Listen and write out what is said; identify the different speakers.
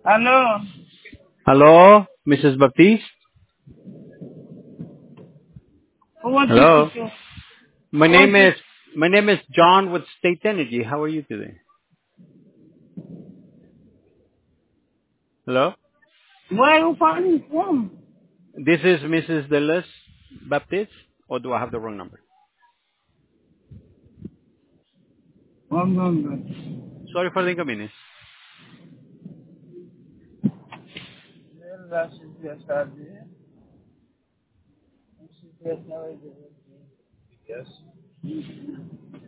Speaker 1: Aló.
Speaker 2: Hello, Mrs. Baptiste.
Speaker 1: What is
Speaker 2: Hello.
Speaker 1: it?
Speaker 2: My
Speaker 1: What
Speaker 2: name
Speaker 1: is
Speaker 2: is my name is John with State Energy. How are you today? Hello.
Speaker 1: where are you calling from?
Speaker 2: This is Mrs. Delis Baptiste, or do I have the wrong number?
Speaker 1: One number.
Speaker 2: Sorry for the inconvenience.
Speaker 1: Las empresas de yes.